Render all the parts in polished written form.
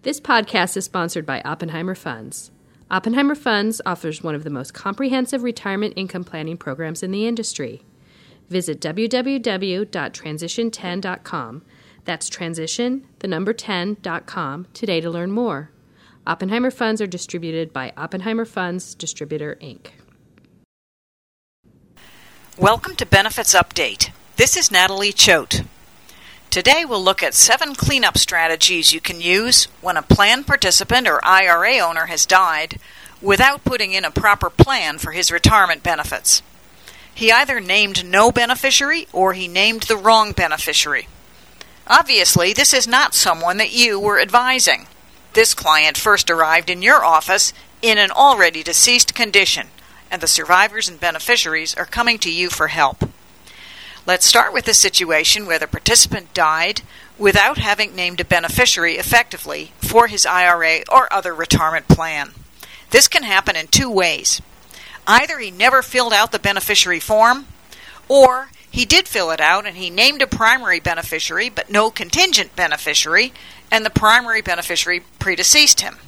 This podcast is sponsored by Oppenheimer Funds. Oppenheimer Funds offers one of the most comprehensive retirement income planning programs in the industry. Visit www.transition10.com. That's transition, 10.com today to learn more. Oppenheimer Funds are distributed by Oppenheimer Funds Distributor, Inc. Welcome to Benefits Update. This is Natalie Choate. Today we'll look at 7 cleanup strategies you can use when a plan participant or IRA owner has died without putting in a proper plan for his retirement benefits. He either named no beneficiary or he named the wrong beneficiary. Obviously, this is not someone that you were advising. This client first arrived in your office in an already deceased condition, and the survivors and beneficiaries are coming to you for help. Let's start with a situation where the participant died without having named a beneficiary effectively for his IRA or other retirement plan. This can happen in 2 ways. Either he never filled out the beneficiary form, or he did fill it out and he named a primary beneficiary but no contingent beneficiary, and the primary beneficiary predeceased him.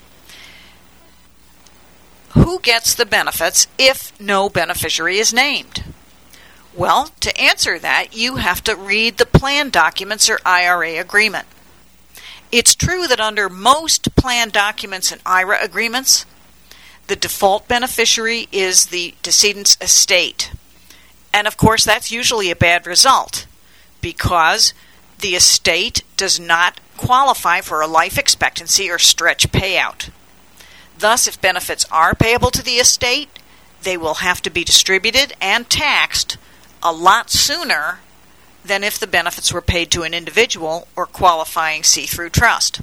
Who gets the benefits if no beneficiary is named? Well, to answer that, you have to read the plan documents or IRA agreement. It's true that under most plan documents and IRA agreements, the default beneficiary is the decedent's estate. And of course, that's usually a bad result because the estate does not qualify for a life expectancy or stretch payout. Thus, if benefits are payable to the estate, they will have to be distributed and taxed a lot sooner than if the benefits were paid to an individual or qualifying see-through trust.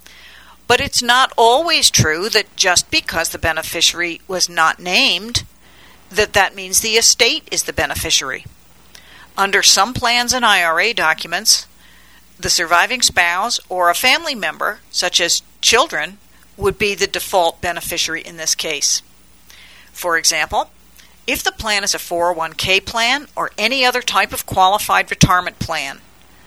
But it's not always true that just because the beneficiary was not named, that means the estate is the beneficiary. Under some plans and IRA documents, the surviving spouse or a family member, such as children, would be the default beneficiary in this case. For example, if the plan is a 401k plan or any other type of qualified retirement plan,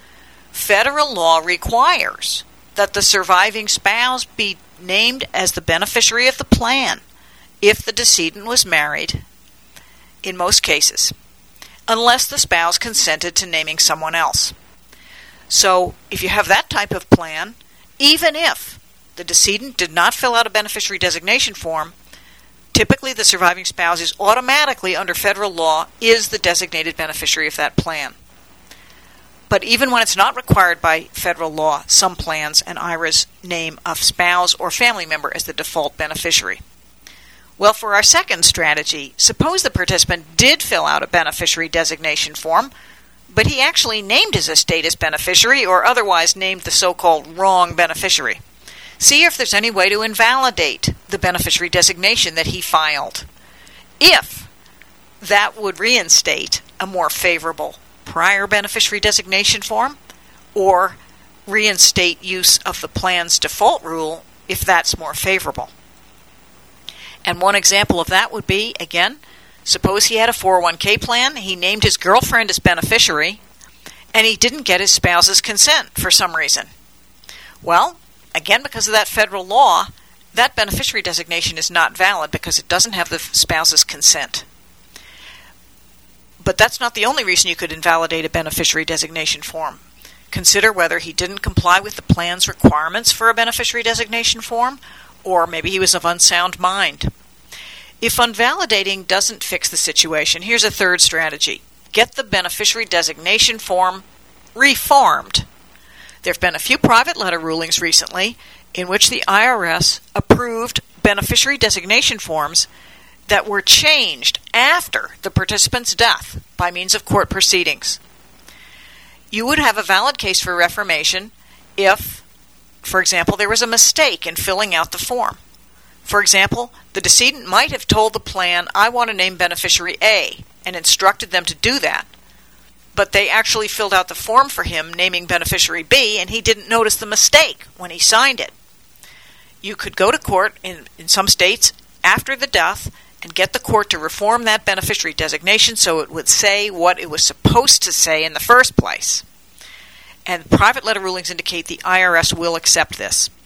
federal law requires that the surviving spouse be named as the beneficiary of the plan if the decedent was married, in most cases, unless the spouse consented to naming someone else. So, if you have that type of plan, even if the decedent did not fill out a beneficiary designation form, typically the surviving spouse is automatically, under federal law, is the designated beneficiary of that plan. But even when it's not required by federal law, some plans and IRAs name a spouse or family member as the default beneficiary. Well, for our second strategy, suppose the participant did fill out a beneficiary designation form, but he actually named his estate as beneficiary or otherwise named the so-called wrong beneficiary. See if there's any way to invalidate the beneficiary designation that he filed. If that would reinstate a more favorable prior beneficiary designation form or reinstate use of the plan's default rule if that's more favorable. And one example of that would be, again, suppose he had a 401k plan, he named his girlfriend as beneficiary, and he didn't get his spouse's consent for some reason. Well, again, because of that federal law, that beneficiary designation is not valid because it doesn't have the spouse's consent. But that's not the only reason you could invalidate a beneficiary designation form. Consider whether he didn't comply with the plan's requirements for a beneficiary designation form, or maybe he was of unsound mind. If unvalidating doesn't fix the situation, here's a third strategy. Get the beneficiary designation form reformed. There have been a few private letter rulings recently in which the IRS approved beneficiary designation forms that were changed after the participant's death by means of court proceedings. You would have a valid case for reformation if, for example, there was a mistake in filling out the form. For example, the decedent might have told the plan, I want to name beneficiary A, and instructed them to do that. But they actually filled out the form for him naming beneficiary B, and he didn't notice the mistake when he signed it. You could go to court in some states after the death and get the court to reform that beneficiary designation so it would say what it was supposed to say in the first place. And private letter rulings indicate the IRS will accept this.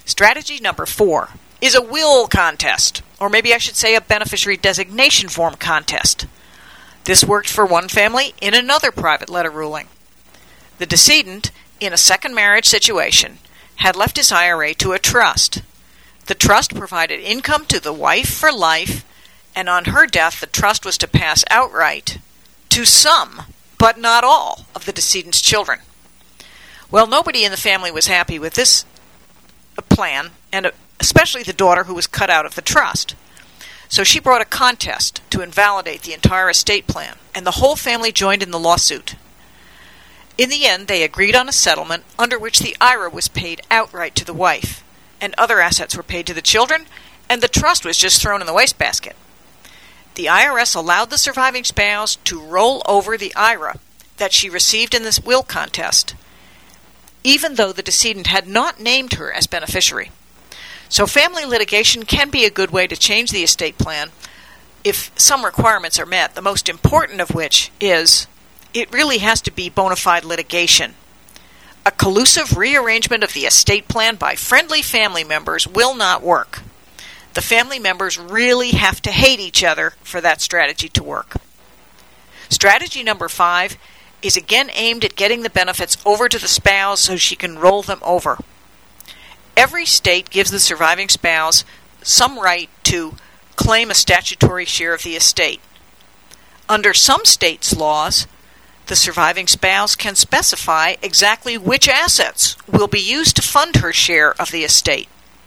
Strategy number 4 is a will contest, or maybe I should say a beneficiary designation form contest. This worked for one family in another private letter ruling. The decedent, in a second marriage situation, had left his IRA to a trust. The trust provided income to the wife for life, and on her death the trust was to pass outright to some, but not all, of the decedent's children. Well, nobody in the family was happy with this plan, and especially the daughter who was cut out of the trust. So she brought a contest to invalidate the entire estate plan, and the whole family joined in the lawsuit. In the end, they agreed on a settlement under which the IRA was paid outright to the wife, and other assets were paid to the children, and the trust was just thrown in the wastebasket. The IRS allowed the surviving spouse to roll over the IRA that she received in this will contest, even though the decedent had not named her as beneficiary. So family litigation can be a good way to change the estate plan if some requirements are met, the most important of which is it really has to be bona fide litigation. A collusive rearrangement of the estate plan by friendly family members will not work. The family members really have to hate each other for that strategy to work. Strategy number 5 is again aimed at getting the benefits over to the spouse so she can roll them over. Every state gives the surviving spouse some right to claim a statutory share of the estate. Under some states' laws, the surviving spouse can specify exactly which assets will be used to fund her share of the estate.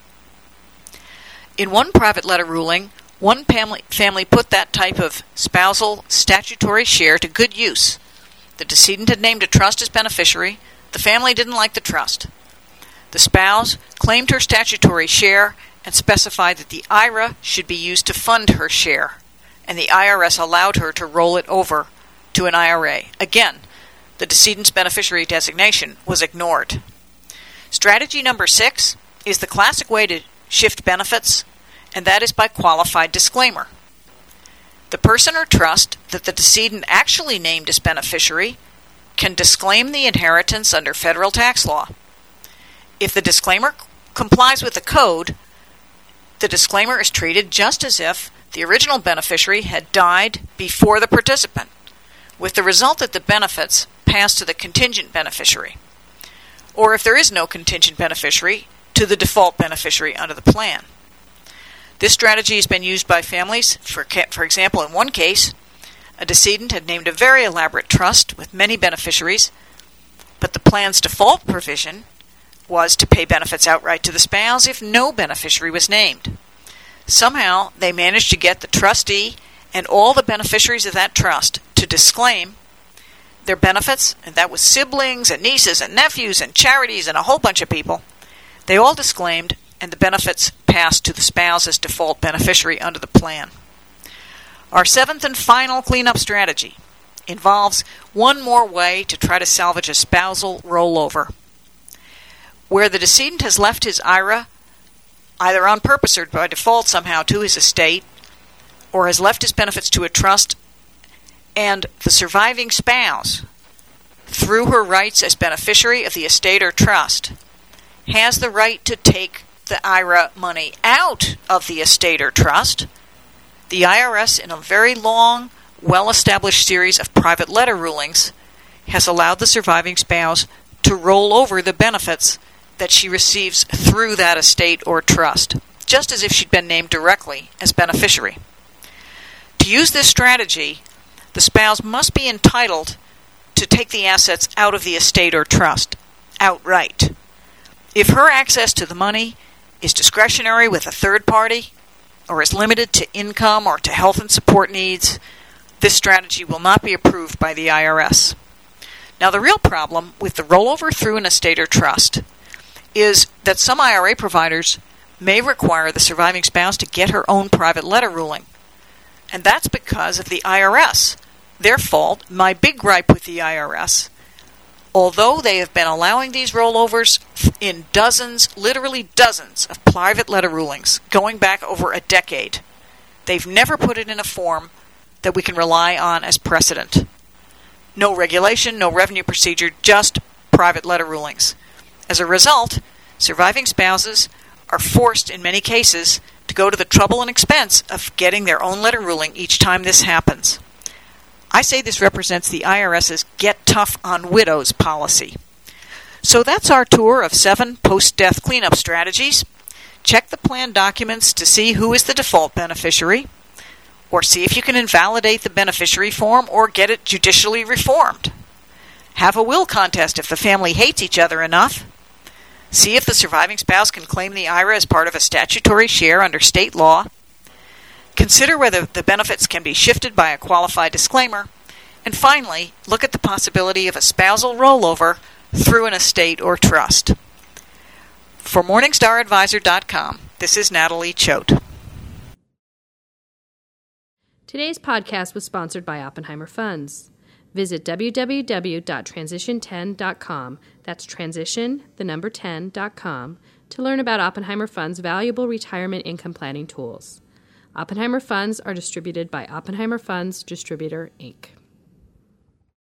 In one private letter ruling, one family put that type of spousal statutory share to good use. The decedent had named a trust as beneficiary. The family didn't like the trust. The spouse claimed her statutory share and specified that the IRA should be used to fund her share, and the IRS allowed her to roll it over to an IRA. Again, the decedent's beneficiary designation was ignored. Strategy number 6 is the classic way to shift benefits, and that is by qualified disclaimer. The person or trust that the decedent actually named as beneficiary can disclaim the inheritance under federal tax law. If the disclaimer complies with the code, the disclaimer is treated just as if the original beneficiary had died before the participant, with the result that the benefits pass to the contingent beneficiary, or if there is no contingent beneficiary, to the default beneficiary under the plan. This strategy has been used by families. For example, in one case, a decedent had named a very elaborate trust with many beneficiaries, but the plan's default provision was to pay benefits outright to the spouse if no beneficiary was named. Somehow, they managed to get the trustee and all the beneficiaries of that trust to disclaim their benefits, and that was siblings and nieces and nephews and charities and a whole bunch of people. They all disclaimed, and the benefits passed to the spouse as default beneficiary under the plan. Our 7th and final cleanup strategy involves one more way to try to salvage a spousal rollover. Where the decedent has left his IRA, either on purpose or by default somehow, to his estate, or has left his benefits to a trust, and the surviving spouse, through her rights as beneficiary of the estate or trust, has the right to take the IRA money out of the estate or trust, the IRS, in a very long, well-established series of private letter rulings, has allowed the surviving spouse to roll over the benefits that she receives through that estate or trust, just as if she'd been named directly as beneficiary. To use this strategy, the spouse must be entitled to take the assets out of the estate or trust outright. If her access to the money is discretionary with a third party, or is limited to income or to health and support needs, this strategy will not be approved by the IRS. Now, the real problem with the rollover through an estate or trust is that some IRA providers may require the surviving spouse to get her own private letter ruling. And that's because of the IRS. Their fault. My big gripe with the IRS, although they have been allowing these rollovers in dozens, literally dozens, of private letter rulings going back over a decade, they've never put it in a form that we can rely on as precedent. No regulation, no revenue procedure, just private letter rulings. As a result, surviving spouses are forced, in many cases, to go to the trouble and expense of getting their own letter ruling each time this happens. I say this represents the IRS's Get Tough on Widows policy. So that's our tour of 7 post-death cleanup strategies. Check the plan documents to see who is the default beneficiary, or see if you can invalidate the beneficiary form or get it judicially reformed. Have a will contest if the family hates each other enough. See if the surviving spouse can claim the IRA as part of a statutory share under state law. Consider whether the benefits can be shifted by a qualified disclaimer. And finally, look at the possibility of a spousal rollover through an estate or trust. For MorningstarAdvisor.com, this is Natalie Choate. Today's podcast was sponsored by Oppenheimer Funds. Visit www.transition10.com, that's transition, the number 10.com, to learn about Oppenheimer Funds' valuable retirement income planning tools. Oppenheimer Funds are distributed by Oppenheimer Funds Distributor, Inc.